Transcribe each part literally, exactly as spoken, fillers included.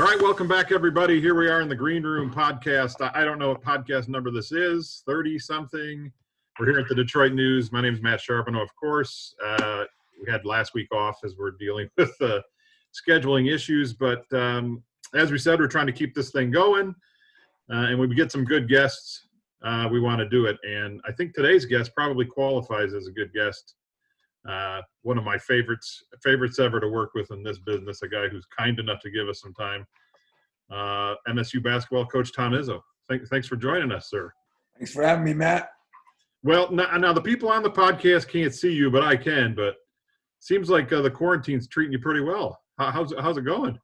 All right, welcome back, everybody. Here we are in the Green Room podcast. I don't know what podcast number this is, thirty-something. We're here at the Detroit News. My name is Matt Sharpino, of course. Uh, we had last week off as we're dealing with uh, scheduling issues. But um, as we said, we're trying to keep this thing going. Uh, and when we get some good guests, uh, we want to do it. And I think today's guest probably qualifies as a good guest. Uh, one of my favorites favorites ever to work with in this business, a guy who's kind enough to give us some time. Uh, M S U basketball coach Tom Izzo. Thank, thanks for joining us, sir. Thanks for having me, Matt. Well, now, now the people on the podcast can't see you, but I can. But seems like uh, the quarantine's treating you pretty well. How, how's how's it going?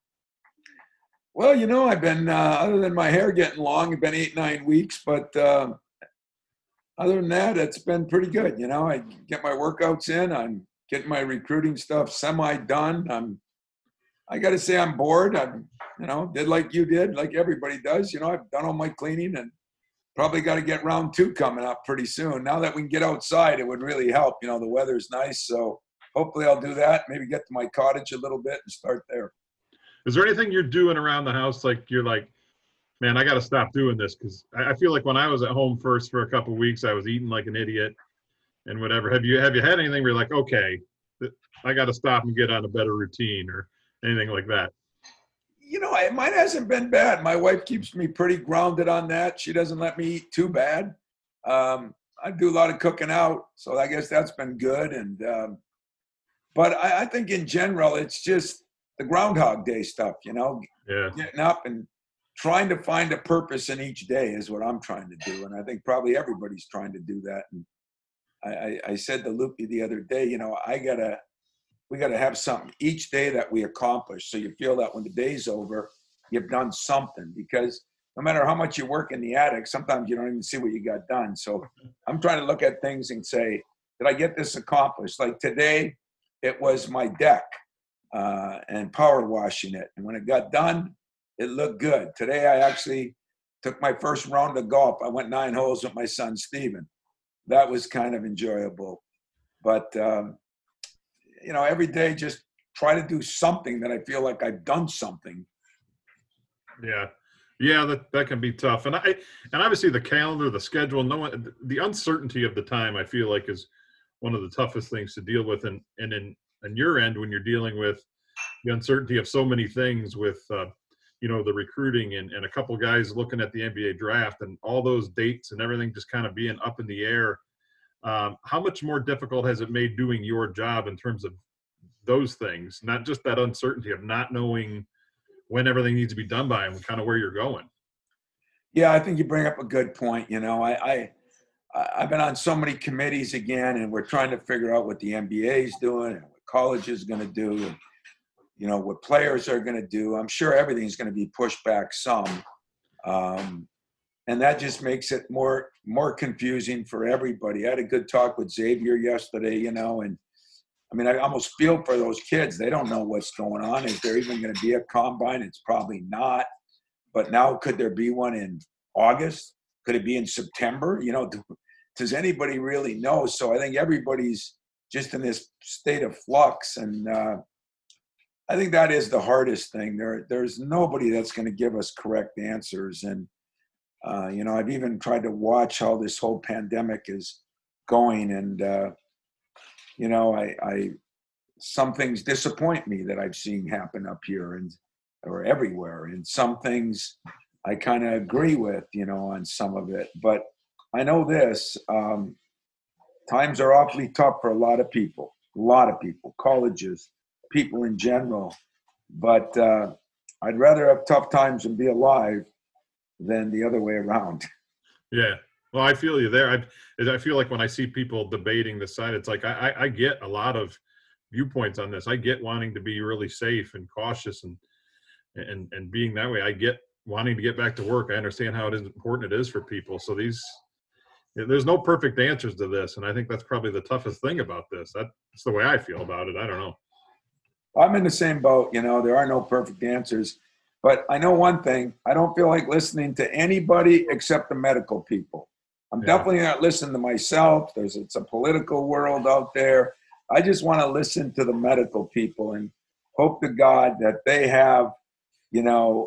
Well, you know, I've been uh, other than my hair getting long, it's been eight nine weeks, but. Uh, Other than that, it's been pretty good. You know, I get my workouts in. I'm getting my recruiting stuff semi-done. I'm, I got to say I'm bored. I'm, you know, did like you did, like everybody does. You know, I've done all my cleaning and probably got to get round two coming up pretty soon. Now that we can get outside, it would really help. You know, the weather's nice. So hopefully I'll do that. Maybe get to my cottage a little bit and start there. Is there anything you're doing around the house like you're like, man, I got to stop doing this? Because I feel like when I was at home first for a couple of weeks, I was eating like an idiot and whatever. Have you have you had anything where you're like, okay, I got to stop and get on a better routine or anything like that? You know, I, mine hasn't been bad. My wife keeps me pretty grounded on that. She doesn't let me eat too bad. Um, I do a lot of cooking out, so I guess that's been good. And um, but I, I think in general, it's just the Groundhog Day stuff. You know, yeah, getting up and trying to find a purpose in each day is what I'm trying to do. And I think probably everybody's trying to do that. And I, I, I said to Loopy the other day, you know, I gotta, we gotta have something each day that we accomplish. So you feel that when the day's over, you've done something, because no matter how much you work in the attic, sometimes you don't even see what you got done. So I'm trying to look at things and say, did I get this accomplished? Like today, it was my deck uh, and power washing it. And when it got done, it looked good. Today, I actually took my first round of golf. I went nine holes with my son, Steven. That was kind of enjoyable. But, um, you know, every day just try to do something that I feel like I've done something. Yeah. Yeah, that, that can be tough. And I and obviously the calendar, the schedule, no one, the uncertainty of the time, I feel like, is one of the toughest things to deal with. And, and in on your end, when you're dealing with the uncertainty of so many things with uh, – you know, the recruiting and, and a couple guys looking at the N B A draft and all those dates and everything just kind of being up in the air. Um, how much more difficult has it made doing your job in terms of those things, not just that uncertainty of not knowing when everything needs to be done by and kind of where you're going? Yeah, I think you bring up a good point. You know, I, I, I've been on so many committees again, and we're trying to figure out what the N B A is doing and what college is going to do. And, you know, what players are going to do. I'm sure everything's going to be pushed back some. Um, and that just makes it more more confusing for everybody. I had a good talk with Xavier yesterday, you know, and I mean, I almost feel for those kids. They don't know what's going on. Is there even going to be a combine? It's probably not. But now, could there be one in August? Could it be in September? You know, does anybody really know? So I think everybody's just in this state of flux. And, uh, I think that is the hardest thing. There, there's nobody that's going to give us correct answers. And, uh, you know, I've even tried to watch how this whole pandemic is going. And, uh, you know, I, I, some things disappoint me that I've seen happen up here and or everywhere. And some things I kind of agree with, you know, on some of it. But I know this, um, times are awfully tough for a lot of people, a lot of people, colleges, people in general, but uh, I'd rather have tough times and be alive than the other way around. Yeah, well, I feel you there. I I feel like when I see people debating this side, it's like I, I get a lot of viewpoints on this. I get wanting to be really safe and cautious and and and being that way. I get wanting to get back to work. I understand how it is important it is for people. So these, there's no perfect answers to this, and I think that's probably the toughest thing about this. That's the way I feel about it. I don't know. I'm in the same boat. You know, there are no perfect answers, but I know one thing. I don't feel like listening to anybody except the medical people. I'm yeah. definitely not listening to myself. There's, it's a political world out there. I just want to listen to the medical people and hope to God that they have you know,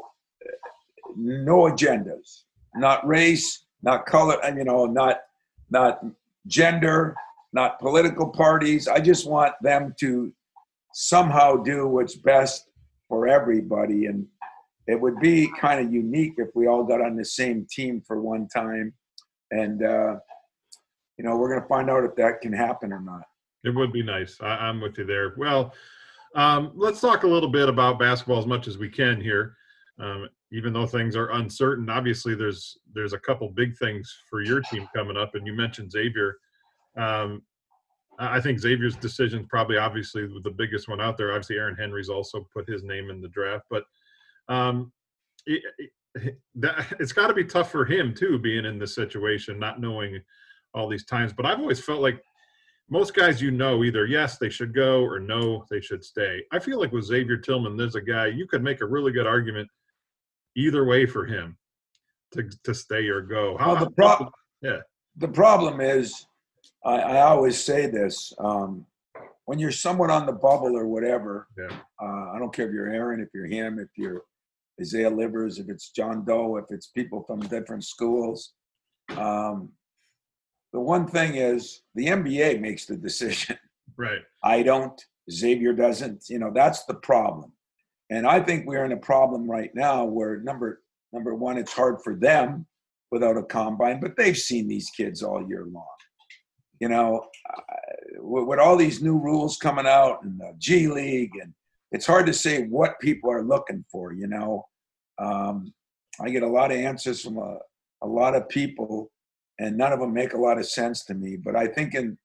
no agendas, not race, not color, and you know, not not gender, not political parties. I just want them to somehow do what's best for everybody. And it would be kind of unique if we all got on the same team for one time. And, uh, you know, we're going to find out if that can happen or not. It would be nice. I, I'm with you there. Well, um, let's talk a little bit about basketball as much as we can here. Um, even though things are uncertain, obviously there's there's a couple big things for your team coming up. And you mentioned Xavier. Um, I think Xavier's decision is probably obviously the biggest one out there. Obviously, Aaron Henry's also put his name in the draft. But um, it, it, that, it's got to be tough for him, too, being in this situation, not knowing all these times. But I've always felt like most guys, you know, either yes, they should go or no, they should stay. I feel like with Xavier Tillman, there's a guy you could make a really good argument either way for him to to stay or go. How, well, the problem, yeah. The problem is, I, I always say this, um, when you're somewhat on the bubble or whatever, yeah. uh, I don't care if you're Aaron, if you're him, if you're Isaiah Livers, if it's John Doe, if it's people from different schools. Um, the one thing is the N B A makes the decision. Right. I don't, Xavier doesn't, you know, that's the problem. And I think we're in a problem right now where number number one, it's hard for them without a combine, but they've seen these kids all year long. You know, uh, with, with all these new rules coming out in the G League, and it's hard to say what people are looking for, you know. Um, I get a lot of answers from a, a lot of people, and none of them make a lot of sense to me. But I think in,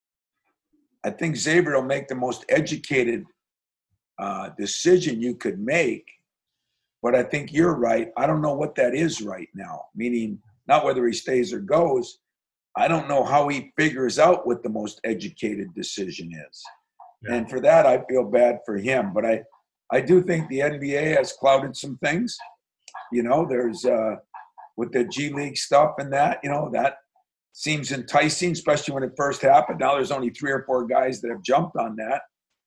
I think Xavier will make the most educated uh, decision you could make. But I think you're right. I don't know what that is right now, meaning not whether he stays or goes. I don't know how he figures out what the most educated decision is. Yeah. And for that, I feel bad for him. But I, I do think the N B A has clouded some things. You know, there's uh, with the G League stuff and that, you know, that seems enticing, especially when it first happened. Now there's only three or four guys that have jumped on that.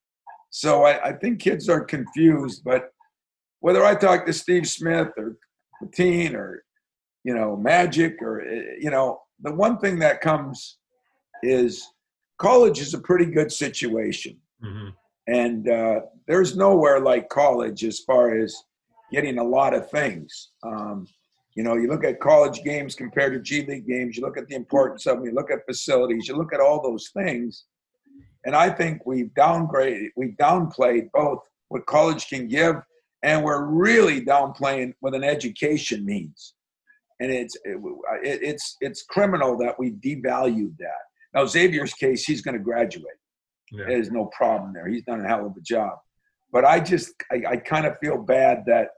So I, I think kids are confused. But whether I talk to Steve Smith or Mateen or, you know, Magic or, you know, the one thing that comes is college is a pretty good situation. Mm-hmm. And uh, there's nowhere like college as far as getting a lot of things. Um, you know, you look at college games compared to G League games, you look at the importance of them, you look at facilities, you look at all those things. And I think we've downgraded, we've downplayed both what college can give, and we're really downplaying what an education means. And it's it, it's it's criminal that we devalued that. Now, Xavier's case, he's going to graduate. Yeah. There's no problem there. He's done a hell of a job. But I just, I, I kind of feel bad that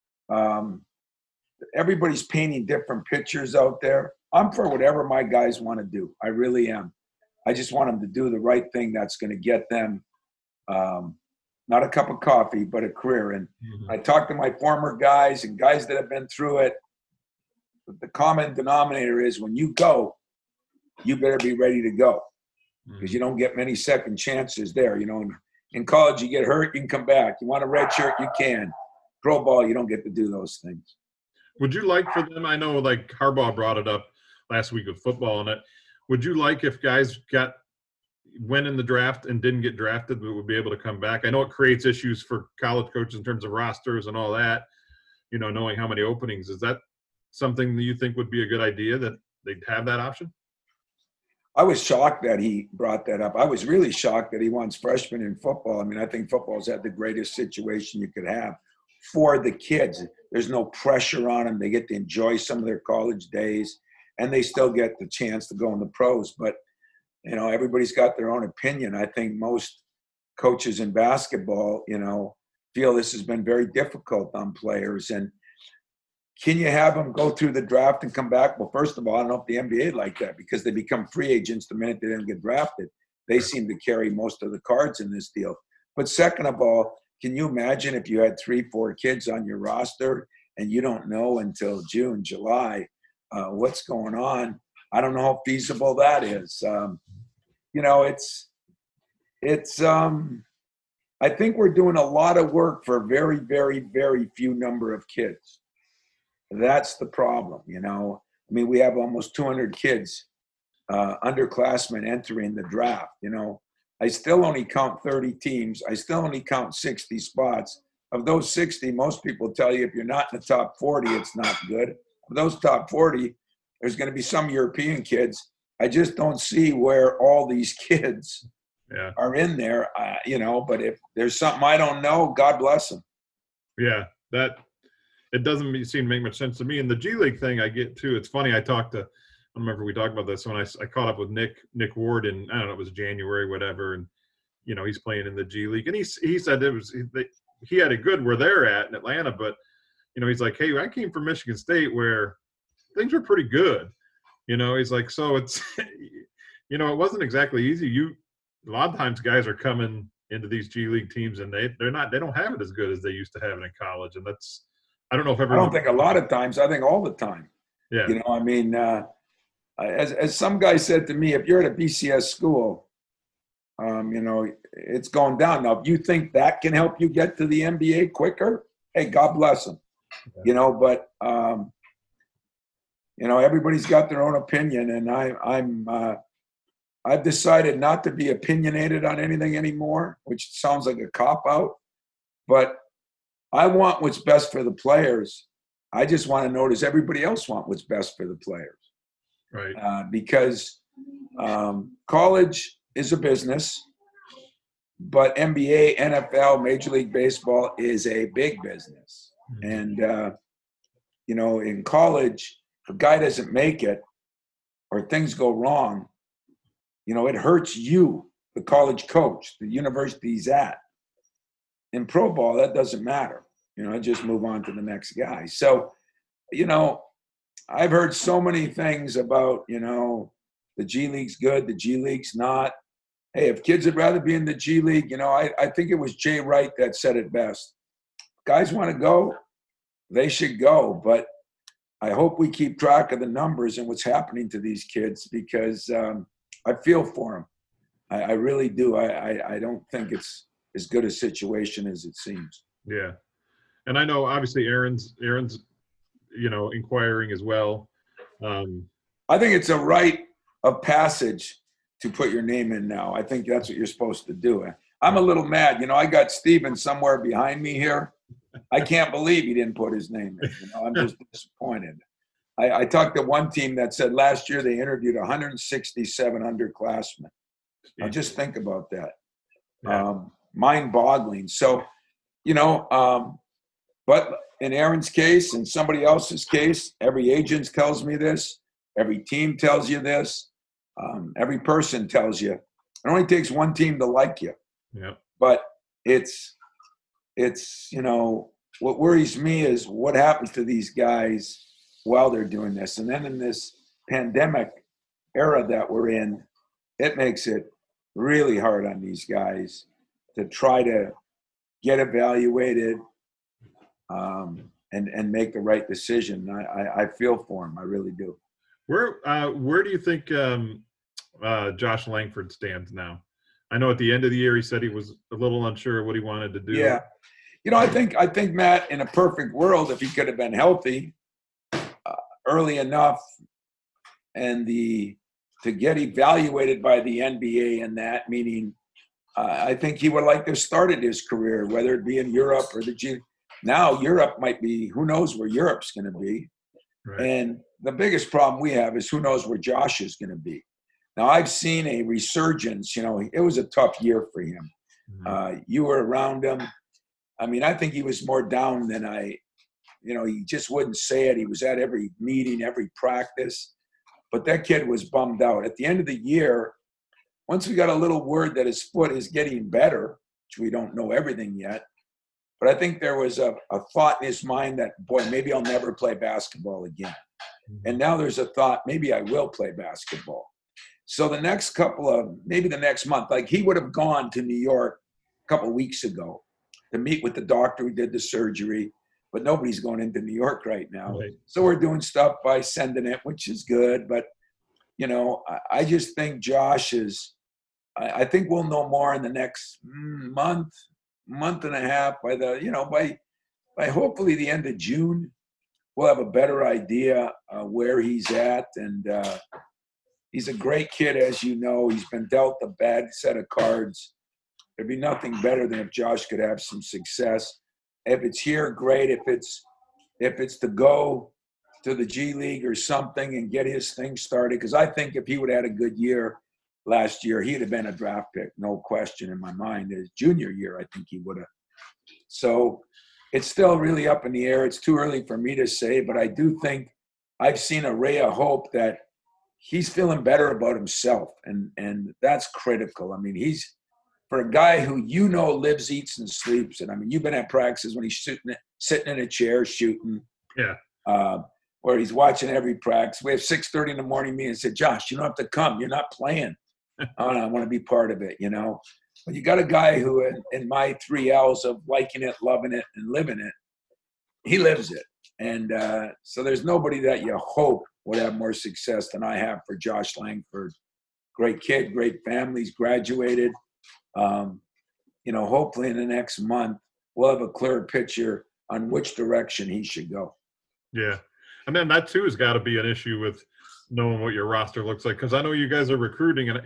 um, everybody's painting different pictures out there. I'm for whatever my guys want to do. I really am. I just want them to do the right thing that's going to get them um, not a cup of coffee, but a career. And mm-hmm. I talk to my former guys and guys that have been through it. The common denominator is when you go, you better be ready to go, because mm-hmm. you don't get many second chances there. You know, in, in college, you get hurt, you can come back. You want a red shirt, you can. Pro ball, you don't get to do those things. Would you like for them, I know like Harbaugh brought it up last week with football and it, would you like if guys got went in the draft and didn't get drafted, but would be able to come back? I know it creates issues for college coaches in terms of rosters and all that, you know, knowing how many openings. Is that something that you think would be a good idea, that they'd have that option? I was shocked that he brought that up. I was really shocked that he wants freshmen in football. I mean, I think football's had the greatest situation you could have for the kids. There's no pressure on them. They get to enjoy some of their college days, and they still get the chance to go in the pros. But, you know, everybody's got their own opinion. I think most coaches in basketball, you know, feel this has been very difficult on players. And can you have them go through the draft and come back? Well, first of all, I don't know if the N B A like that, because they become free agents the minute they didn't get drafted. They seem to carry most of the cards in this deal. But second of all, can you imagine if you had three, four kids on your roster and you don't know until June, July, uh, what's going on? I don't know how feasible that is. Um, you know, it's, it's, um, I think we're doing a lot of work for a very, very, very few number of kids. That's the problem, you know. I mean, we have almost two hundred kids, uh, underclassmen entering the draft, you know. I still only count thirty teams. I still only count sixty spots. Of those sixty, most people tell you if you're not in the top forty, it's not good. Of those top forty, there's going to be some European kids. I just don't see where all these kids yeah. are in there, uh, you know, but if there's something I don't know, God bless them. Yeah, that it doesn't seem to make much sense to me. And the G League thing I get too, it's funny. I talked to, I don't remember if we talked about this when I, I caught up with Nick, Nick Ward in, I don't know, it was January, whatever. And, you know, he's playing in the G League. And he, he said it was, they, he had it good where they're at in Atlanta, but, you know, he's like, hey, I came from Michigan State where things were pretty good. You know, he's like, so it's, you know, it wasn't exactly easy. You, a lot of times guys are coming into these G League teams and they, they're not, they don't have it as good as they used to have it in college. And that's, I don't know if everyone. I don't think a lot of times, I think all the time. Yeah. You know, I mean, uh, as, as some guy said to me, if you're at a B C S school, um, you know, it's going down. Now, if you think that can help you get to the N B A quicker, hey, God bless them. Yeah. You know, but, um, you know, everybody's got their own opinion, and I, I'm, uh, I've decided not to be opinionated on anything anymore, which sounds like a cop-out, but I want what's best for the players. I just want to know, does everybody else want what's best for the players? Right. Uh, because um, college is a business, but N B A, N F L, Major League Baseball is a big business. Mm-hmm. And, uh, you know, in college, if a guy doesn't make it or things go wrong, you know, it hurts you, the college coach, the university he's at. In pro ball, that doesn't matter. You know, I just move on to the next guy. So, you know, I've heard so many things about, you know, the G League's good, the G League's not. Hey, if kids would rather be in the G League, you know, I, I think it was Jay Wright that said it best. Guys want to go, they should go. But I hope we keep track of the numbers and what's happening to these kids, because um, I feel for them. I, I really do. I, I, I don't think it's as good a situation as it seems. Yeah. And I know obviously Aaron's, Aaron's, you know, inquiring as well. Um, I think it's a rite of passage to put your name in now. I think that's what you're supposed to do. I'm a little mad. You know, I got Steven somewhere behind me here. I can't believe he didn't put his name in. You know, I'm just disappointed. I, I talked to one team that said last year they interviewed one hundred sixty-seven underclassmen. Now just think about that. Yeah. Um, mind-boggling. So, you know, um, but in Aaron's case and somebody else's case, every agent tells me this. Every team tells you this. Um, every person tells you. It only takes one team to like you. Yeah. But it's, it's, you know, what worries me is what happens to these guys while they're doing this. And then in this pandemic era that we're in, it makes it really hard on these guys to try to get evaluated um, and, and make the right decision. I, I, I feel for them. I really do. Where uh, where do you think um, uh, Josh Langford stands now? I know at the end of the year he said he was a little unsure of what he wanted to do. Yeah. You know, I think, I think Matt, in a perfect world, if he could have been healthy uh, early enough and the to get evaluated by the N B A in that, meaning uh, I think he would like to have started his career, whether it be in Europe or the G. Now Europe might be, who knows where Europe's going to be. Right. And the biggest problem we have is who knows where Josh is going to be. Now, I've seen a resurgence. You know, it was a tough year for him. Mm-hmm. Uh, you were around him. I mean, I think he was more down than I, you know, he just wouldn't say it. He was at every meeting, every practice. But that kid was bummed out. At the end of the year, once we got a little word that his foot is getting better, which we don't know everything yet, but I think there was a, a thought in his mind that, boy, maybe I'll never play basketball again. And now there's a thought, maybe I will play basketball. So the next couple of, maybe the next month, like he would have gone to New York a couple of weeks ago to meet with the doctor who did the surgery, but nobody's going into New York right now. Right. So we're doing stuff by sending it, which is good. But, you know, I, I just think Josh is, I, I think we'll know more in the next mm, month, month and a half, by the, you know, by, by hopefully the end of June, we'll have a better idea uh, where he's at. And uh, he's a great kid, as you know. He's been dealt a bad set of cards. There'd be nothing better than if Josh could have some success. If it's here, great. If it's if it's to go to the G League or something and get his thing started, because I think if he would have had a good year last year, he'd have been a draft pick, no question in my mind. His junior year, I think he would have. So it's still really up in the air. It's too early for me to say, but I do think I've seen a ray of hope that he's feeling better about himself, and and that's critical. I mean, he's for a guy who you know lives, eats, and sleeps. And I mean, you've been at practices when he's sitting sitting in a chair shooting. Yeah. Uh, where he's watching every practice. We have six thirty in the morning meeting and said, Josh, you don't have to come. You're not playing. Oh, I want to be part of it, you know. But you got a guy who, in, in my three L's of liking it, loving it, and living it, he lives it. And uh, so there's nobody that you hope would have more success than I have for Josh Langford. Great kid, great family. He's graduated. Um, you know, hopefully in the next month, we'll have a clearer picture on which direction he should go. Yeah. And then that, too, has got to be an issue with knowing what your roster looks like. Because I know you guys are recruiting. And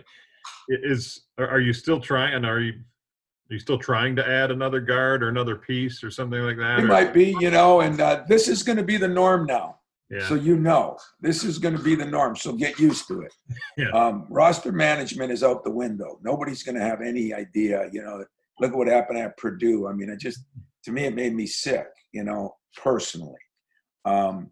is are you still trying? Are you are you still trying to add another guard or another piece or something like that? It or? might be, you know, and uh, this is going to be the norm now. Yeah. So you know, this is going to be the norm. So get used to it. Yeah. Um, roster management is out the window. Nobody's going to have any idea, you know. Look at what happened at Purdue. I mean, it just, to me, it made me sick, you know, personally. Um,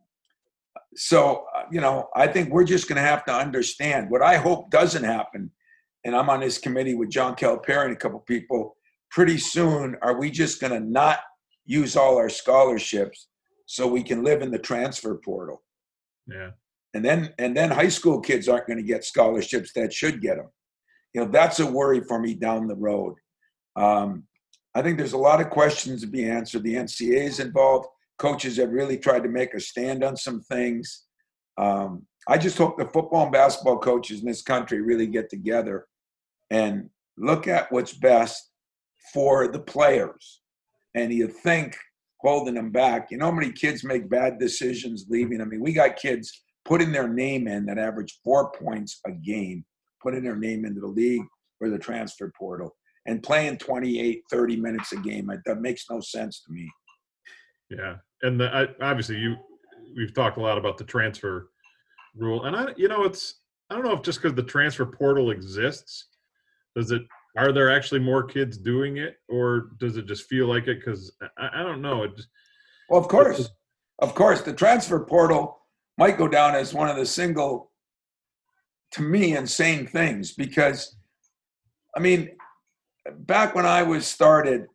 so, uh, you know, I think we're just going to have to understand what I hope doesn't happen. And I'm on this committee with John Calipari and a couple people. Pretty soon, are we just going to not use all our scholarships so we can live in the transfer portal? Yeah. And then, and then high school kids aren't going to get scholarships that should get them. You know, that's a worry for me down the road. Um, I think there's a lot of questions to be answered. The N C A A is involved. Coaches have really tried to make a stand on some things. Um, I just hope the football and basketball coaches in this country really get together and look at what's best for the players. And you think holding them back, you know how many kids make bad decisions leaving? I mean, we got kids putting their name in that average four points a game, putting their name into the league or the transfer portal and playing twenty-eight, thirty minutes a game. That makes no sense to me. Yeah. And the, I, obviously you, we've talked a lot about the transfer rule, and I, you know, it's, I don't know if just because the transfer portal exists, does it, are there actually more kids doing it, or does it just feel like it? Because I, I don't know. It just, well, of course, of course, the transfer portal might go down as one of the single, to me, insane things. Because, I mean, back when I was started,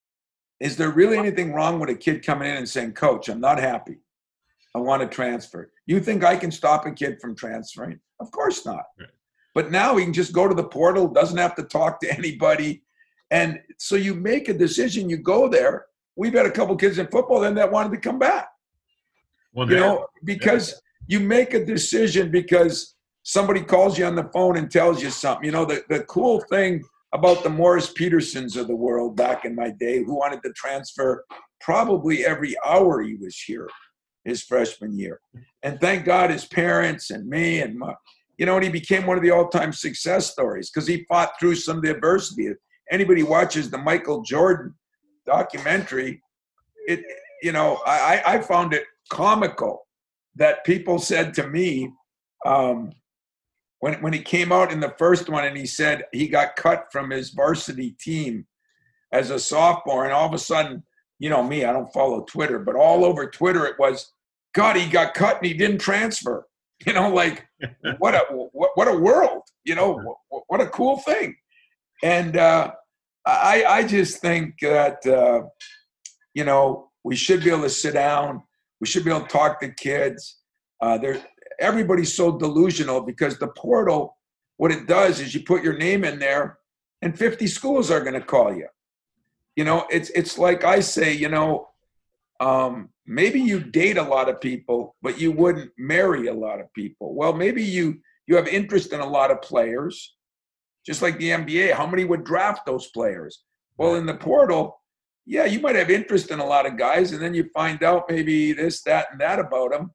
is there really anything wrong with a kid coming in and saying, Coach, I'm not happy. I want to transfer. You think I can stop a kid from transferring? Of course not. Right. But now he can just go to the portal, doesn't have to talk to anybody. And so you make a decision, you go there. We've had a couple kids in football then that wanted to come back. Well, you know, because yeah. you make a decision because somebody calls you on the phone and tells you something. You know, the, the cool thing about the Morris Petersons of the world back in my day, who wanted to transfer probably every hour he was here his freshman year. And thank God his parents and me and my, you know, and he became one of the all-time success stories because he fought through some of the adversity. If anybody watches the Michael Jordan documentary, it, you know, I, I found it comical that people said to me, um, When when he came out in the first one and he said he got cut from his varsity team as a sophomore, and all of a sudden, you know me, I don't follow Twitter, but all over Twitter it was, God, he got cut and he didn't transfer. You know, like what a what, what a world. You know, what, what a cool thing. And uh, I I just think that uh, you know, we should be able to sit down. We should be able to talk to kids. Uh, there. Everybody's so delusional because the portal, what it does is you put your name in there and fifty schools are going to call you. You know, it's it's like I say, you know, um, maybe you date a lot of people, but you wouldn't marry a lot of people. Well, maybe you you have interest in a lot of players, just like the N B A. How many would draft those players? Well, in the portal, yeah, you might have interest in a lot of guys, and then you find out maybe this, that, and that about them,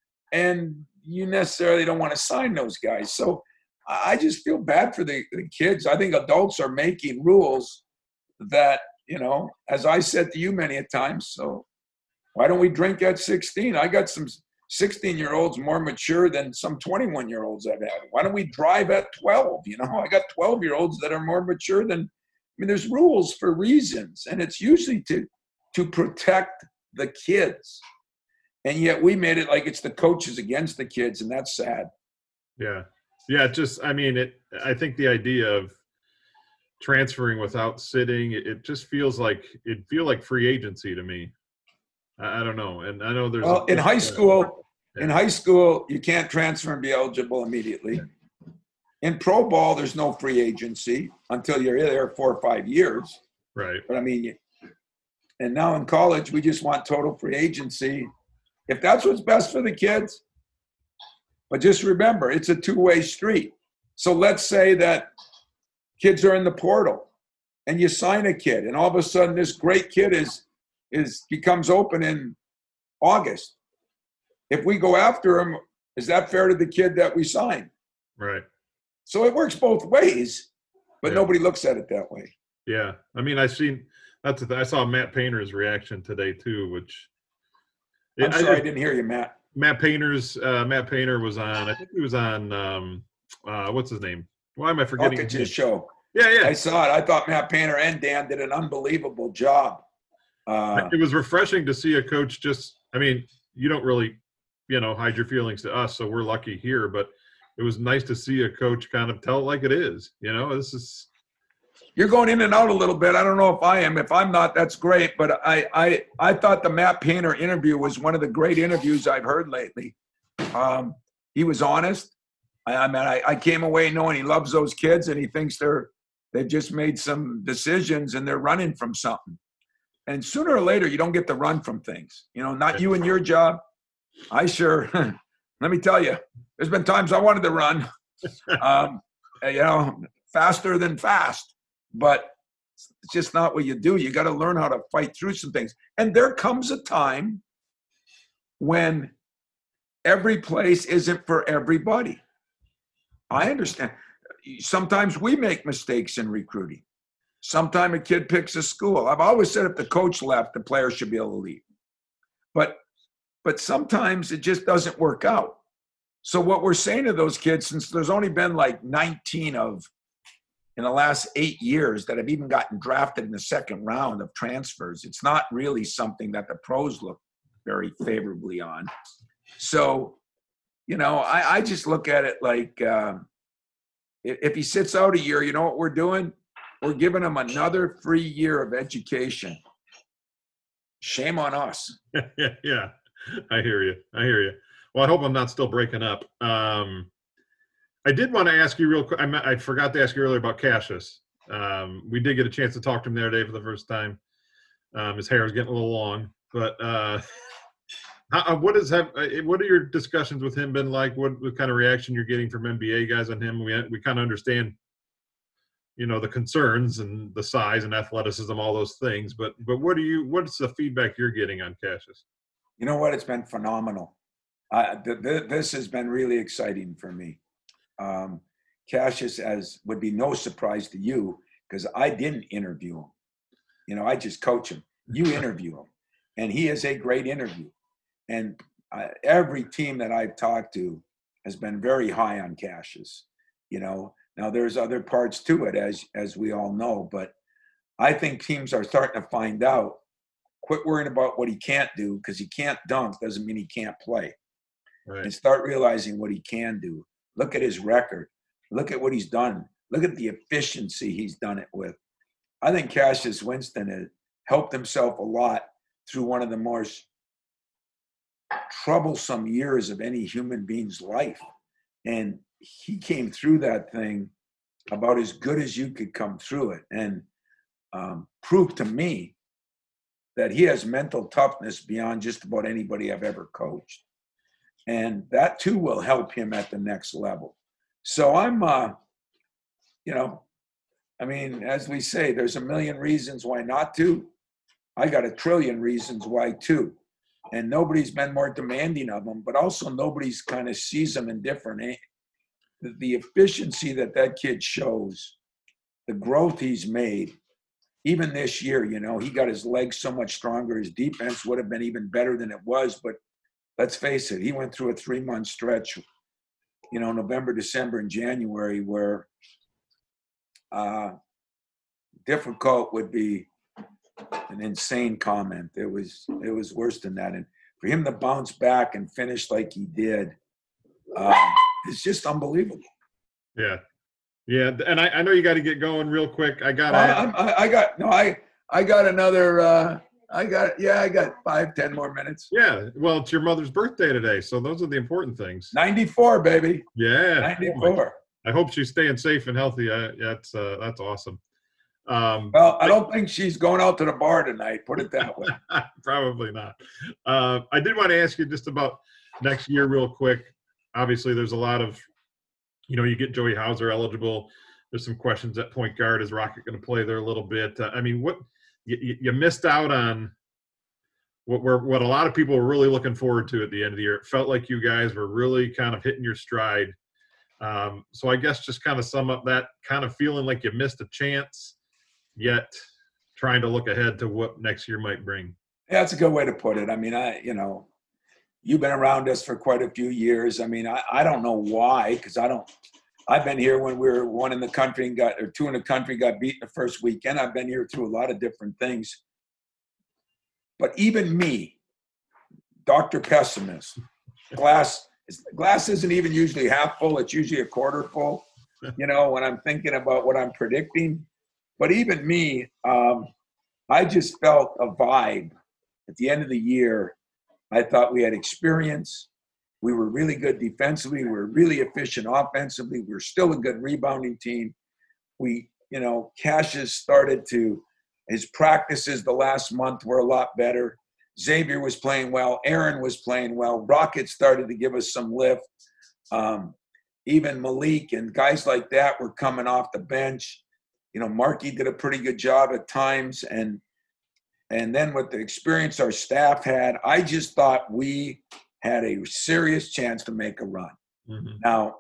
and you necessarily don't want to sign those guys. So I just feel bad for the, the kids. I think adults are making rules that, you know, as I said to you many a times, so why don't we drink at sixteen? I got some sixteen-year-olds more mature than some twenty-one-year-olds I've had. Why don't we drive at twelve? You know, I got twelve-year-olds that are more mature than, I mean, there's rules for reasons, and it's usually to to protect the kids. And yet we made it like it's the coaches against the kids, and that's sad. Yeah. Yeah, just, I mean, it. I think the idea of transferring without sitting, it, it just feels like, it feel like free agency to me. I, I don't know. And I know there's. Well, a, in high school, yeah. in high school, you can't transfer and be eligible immediately. In pro ball, there's no free agency until you're there four or five years. Right. But I mean, and now in college, we just want total free agency. If that's what's best for the kids, but just remember, it's a two-way street. So let's say that kids are in the portal and you sign a kid, and all of a sudden this great kid is is becomes open in August. If we go after him, is that fair to the kid that we signed? Right. So it works both ways, but yeah. nobody looks at it that way. Yeah. I mean, I've seen that's the th- I saw Matt Painter's reaction today too, which I'm sorry, I, I didn't hear you, Matt. Matt Painter's uh, Matt Painter was on. I think he was on. Um, uh, what's his name? Why am I forgetting? Look at his show. Yeah, yeah. I saw it. I thought Matt Painter and Dan did an unbelievable job. Uh, it was refreshing to see a coach just. I mean, you don't really, you know, hide your feelings to us, so we're lucky here. But it was nice to see a coach kind of tell it like it is. You know, this is. You're going in and out a little bit. I don't know if I am. If I'm not, that's great. But I, I, I thought the Matt Painter interview was one of the great interviews I've heard lately. Um, he was honest. I, I mean, I, I came away knowing he loves those kids, and he thinks they're they've just made some decisions and they're running from something. And sooner or later, you don't get to run from things. You know, not you and your job. I sure. Let me tell you, there's been times I wanted to run. Um, you know, faster than fast. But it's just not what you do. You got to learn how to fight through some things. And there comes a time when every place isn't for everybody. I understand. Sometimes we make mistakes in recruiting. Sometimes a kid picks a school. I've always said if the coach left, the player should be able to leave. But, but sometimes it just doesn't work out. So what we're saying to those kids, since there's only been like nineteen of in the last eight years that have even gotten drafted in the second round of transfers, it's not really something that the pros look very favorably on. So, you know, I, I just look at it like um, if, if he sits out a year, you know what we're doing? We're giving him another free year of education. Shame on us. yeah, yeah, I hear you. I hear you. Well, I hope I'm not still breaking up. Um, I did want to ask you real quick. I, I forgot to ask you earlier about Cassius. Um, we did get a chance to talk to him the other day for the first time. Um, his hair is getting a little long, but uh, how, what is have, what are your discussions with him been like? What, what kind of reaction you're getting from N B A guys on him? We we kind of understand, you know, the concerns and the size and athleticism, all those things. But but what do you? What's the feedback you're getting on Cassius? You know what? It's been phenomenal. Uh, th- th- this has been really exciting for me. Um, Cassius, as would be no surprise to you, because I didn't interview him. You know, I just coach him. You interview him, and he is a great interview. And uh, every team that I've talked to has been very high on Cassius. You know, now there's other parts to it, as as we all know, but I think teams are starting to find out. Quit worrying about what he can't do, because he can't dunk doesn't mean he can't play. Right. And start realizing what he can do. Look at his record. Look at what he's done. Look at the efficiency he's done it with. I think Cassius Winston has helped himself a lot through one of the most troublesome years of any human being's life. And he came through that thing about as good as you could come through it, and um, proved to me that he has mental toughness beyond just about anybody I've ever coached. And that too will help him at the next level. So I'm, uh, you know, I mean, as we say, there's a million reasons why not to, I got a trillion reasons why too. And nobody's been more demanding of them, but also nobody's kind of sees them in different. eh? The, the efficiency that that kid shows, the growth he's made, even this year, you know, he got his legs so much stronger. His defense would have been even better than it was. But let's face it, he went through a three-month stretch, you know, November, December, and January, where uh, difficult would be an insane comment. It was it was worse than that. And for him to bounce back and finish like he did, um, it's just unbelievable. Yeah. Yeah. And I, I know you got to get going real quick. I got I, I, I got no. I I got another. Uh, I got yeah. I got five, ten more minutes. Yeah. Well, it's your mother's birthday today, so those are the important things. ninety-four, baby. Yeah. ninety-four. I hope she's staying safe and healthy. I, that's uh, that's awesome. Um, Well, I don't think she's going out to the bar tonight. Put it that way. Probably not. Uh, I did want to ask you just about next year real quick. Obviously, there's a lot of, you know, you get Joey Hauser eligible. There's some questions at point guard. Is Rocket going to play there a little bit? Uh, I mean, what you, you missed out on what we're, what a lot of people were really looking forward to at the end of the year. It felt like you guys were really kind of hitting your stride. Um, so I guess just kind of sum up that kind of feeling like you missed a chance, yet trying to look ahead to what next year might bring. Yeah, that's a good way to put it. I mean, I, you know, you've been around us for quite a few years. I mean, I, I don't know why, because I don't, I've been here when we were one in the country and got, or two in the country, got beat in the first weekend. I've been here through a lot of different things. But even me, Doctor Pessimist, glass, glass isn't even usually half full. It's usually a quarter full, you know, when I'm thinking about what I'm predicting. But even me, um, I just felt a vibe at the end of the year. I thought we had experience. We were really good defensively. We were really efficient offensively. We were still a good rebounding team. We, you know, Cassius started to, his practices the last month were a lot better. Xavier was playing well. Aaron was playing well. Rocket started to give us some lift. Um, even Malik and guys like that were coming off the bench. You know, Markey did a pretty good job at times. And and then with the experience our staff had, I just thought we had a serious chance to make a run. Mm-hmm. Now,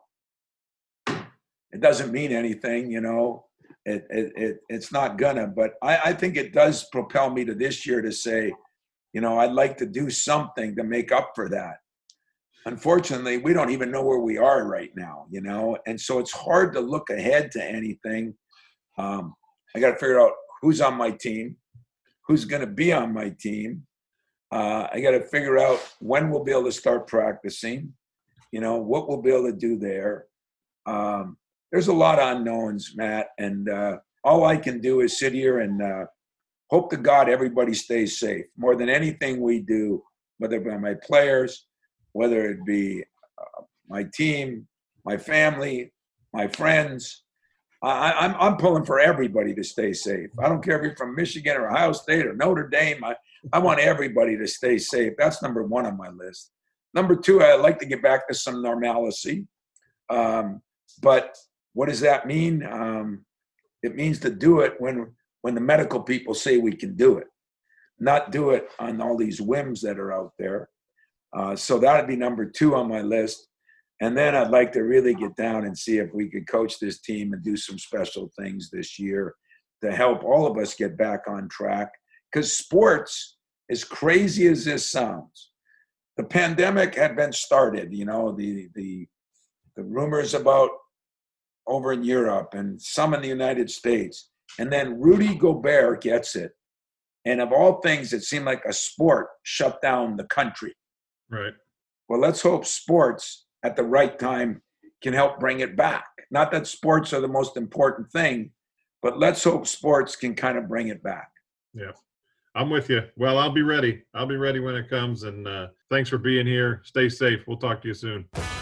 it doesn't mean anything, you know. It, it, it it's not gonna, but I, I think it does propel me to this year to say, you know, I'd like to do something to make up for that. Unfortunately, we don't even know where we are right now, you know, and so it's hard to look ahead to anything. Um, I got to figure out who's on my team, who's going to be on my team. Uh, I got to figure out when we'll be able to start practicing, you know, what we'll be able to do there. Um, there's a lot of unknowns, Matt, and uh, all I can do is sit here and uh, hope to God everybody stays safe. More than anything we do, whether it be my players, whether it be uh, my team, my family, my friends, I, I'm I'm pulling for everybody to stay safe. I don't care if you're from Michigan or Ohio State or Notre Dame. I, I want everybody to stay safe. That's number one on my list. Number two, I'd like to get back to some normalcy. Um, but what does that mean? Um, it means to do it when when the medical people say we can do it, not do it on all these whims that are out there. Uh, so that would be number two on my list. And then I'd like to really get down and see if we could coach this team and do some special things this year to help all of us get back on track. Because sports, as crazy as this sounds, the pandemic had been started, you know, the the the rumors about over in Europe and some in the United States. And then Rudy Gobert gets it. And of all things, it seemed like a sport shut down the country. Right. Well, let's hope sports at the right time can help bring it back. Not that sports are the most important thing, but let's hope sports can kind of bring it back. Yeah, I'm with you. Well, I'll be ready. I'll be ready when it comes. And uh, thanks for being here. Stay safe. We'll talk to you soon.